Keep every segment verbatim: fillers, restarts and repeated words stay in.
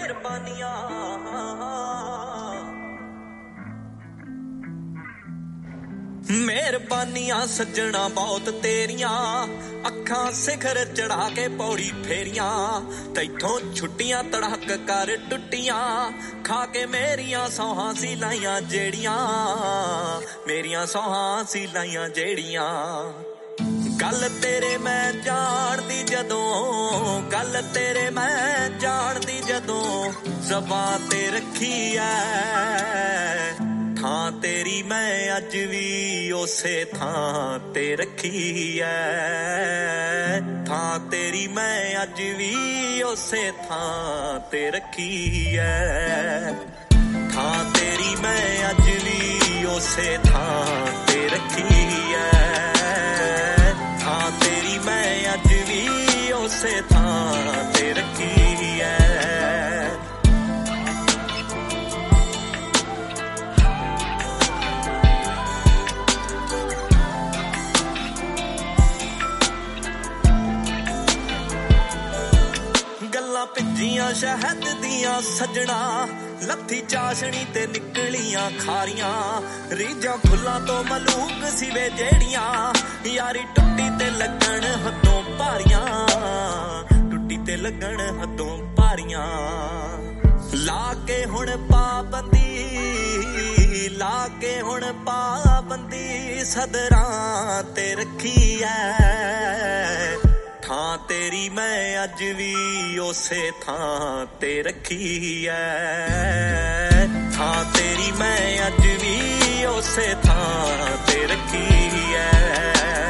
ਮਿਹਰਬਾਨੀਆਂ ਮਿਹਰਬਾਨੀਆਂ ਸੱਜਣਾ ਬਹੁਤ ਤੇਰੀਆਂ ਅੱਖਾਂ ਸਿਖਰ ਚੜਾ ਕੇ ਪੌੜੀ ਫੇਰੀਆਂ ਤੈਥੋਂ ਛੁੱਟੀਆਂ ਤੜਕ ਕਰ ਟੁੱਟੀਆਂ ਖਾ ਕੇ ਮੇਰੀਆਂ ਸੌਹਾਂ ਸੀ ਲਾਈਆਂ ਜਿਹੜੀਆਂ ਮੇਰੀਆਂ ਸੌਹਾਂ ਸੀ ਲਾਈਆਂ ਜਿਹੜੀਆਂ ਗੱਲ ਤੇਰੇ ਮੈਂ ਜਾਣਦੀ ਜਦੋਂ ਗੱਲ ਤੇਰੇ ਮੈਂ ਜਾਣਦੀ ਜਦੋਂ ਜ਼ਬਾਨ ਤੇ ਰੱਖੀ ਐ ਥਾਂ ਤੇਰੀ ਮੈਂ ਅੱਜ ਵੀ ਉਸੇ ਥਾਂ ਤੇ ਰੱਖੀ ਐ ਥਾਂ ਤੇਰੀ ਮੈਂ ਅੱਜ ਵੀ ਉਸੇ ਥਾਂ ਤੇ ਰੱਖੀ ਐ ਥਾਂ ਤੇਰੀ ਮੈਂ ਅੱਜ ਵੀ ਉਸੇ ਥਾਂ ਤੇ ਰੱਖੀ ਐ ਥਾਂ ਤੇਰੀ ਮੈਂ ਅੱਜ ਵੀ ਉਸੇ ਥਾਂ ਤੇ ਰੱਖੀ ਐ ਗੱਲਾਂ ਭਿੱਜੀਆਂ ਸ਼ਹਿਦ ਦੀਆਂ ਸੱਜਣਾ ਲੱਥੀ ਚਾਸ਼ਣੀ ਤੇ ਨਿਕਲੀਆਂ ਖਾਰੀਆਂ ਰੀਝਾਂ ਫੁੱਲਾਂ ਤੋਂ ਮਲੂਕ ਸਿਵੇ ਜਿਹੜੀਆਂ ਯਾਰੀ ਟੁੱਟੀ ਤੇ ਲੱਗਣ ਹੱਦੋਂ ਭਾਰੀਆਂ ਟੁੱਟੀ ਤੇ ਲੱਗਣ ਹੱਦੋਂ ਭਾਰੀਆਂ ਲਾ ਕੇ ਹੁਣ ਪਾਬੰਦੀ ਲਾ ਕੇ ਹੁਣ ਪਾਬੰਦੀ ਸਦਰਾਂ ਤੇ ਰੱਖੀ ਐ ਥਾਂ ਤੇਰੀ ਮੈਂ ਅੱਜ ਵੀ ਉਸੇ ਥਾਂ ਤੇ ਰੱਖੀ ਐ ਥਾਂ ਤੇਰੀ ਮੈਂ ਅੱਜ ਵੀ ਉਸੇ ਥਾਂ ਤੇ ਰੱਖੀ ਐ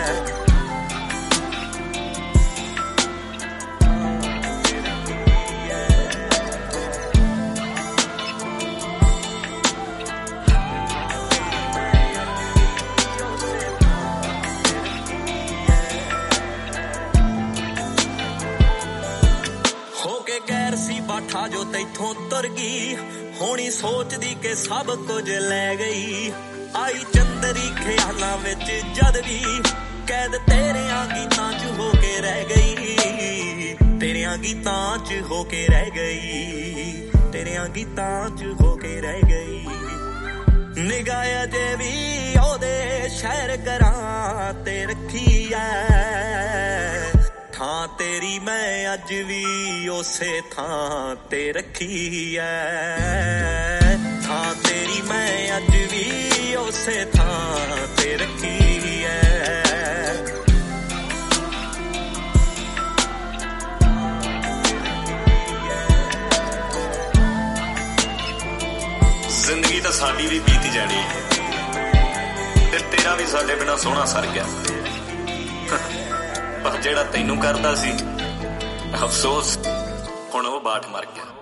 ਬਾਠਾ ਜੋ ਤੈਥੋਂ ਤੁਰ ਗਈ ਹੋਣੀ ਸੋਚਦੀ ਕਿ ਸਭ ਕੁਝ ਲੈ ਗਈ ਆਈ ਚੰਦਰੀ ਖਿਆਲਾਂ ਵਿੱਚ ਜਦ ਵੀ ਕੈਦ ਤੇਰਿਆਂ ਗੀਤਾਂ 'ਚ ਹੋ ਕੇ ਰਹਿ ਗਈ ਤੇਰਿਆਂ ਗੀਤਾਂ 'ਚ ਹੋ ਕੇ ਰਹਿ ਗਈ ਤੇਰਿਆਂ ਗੀਤਾਂ 'ਚ ਹੋ ਕੇ ਰਹਿ ਗਈ ਨਿਗਾਹ ਅਜੇ ਵੀ ਉਹਦੇ ਸ਼ਹਿਰ ਕਰਾਂ ਤੇ ਰੱਖੀ ਐ ਥਾਂ ਤੇਰੀ ਮੈਂ ਅੱਜ ਵੀ ਉਸੇ ਥਾਂ ਤੇ ਰੱਖੀ ਐ ਥਾਂ ਤੇਰੀ ਮੈਂ ਅੱਜ ਵੀ ਉਸੇ ਥਾਂ ਤੇ ਰੱਖੀ ਐ ਜ਼ਿੰਦਗੀ ਤਾਂ ਸਾਡੀ ਵੀ ਬੀਤੀ ਜਾਣੀ ਤੇ ਤੇਰਾ ਵੀ ਸਾਡੇ ਬਿਨਾਂ ਸੋਹਣਾ ਸਰ ਗਿਆ ਪਰ ਜਿਹੜਾ ਤੈਨੂੰ ਕਰਦਾ ਸੀ ਅਫਸੋਸ ਹੁਣ ਉਹ ਬਾਠ ਮਰ ਗਿਆ।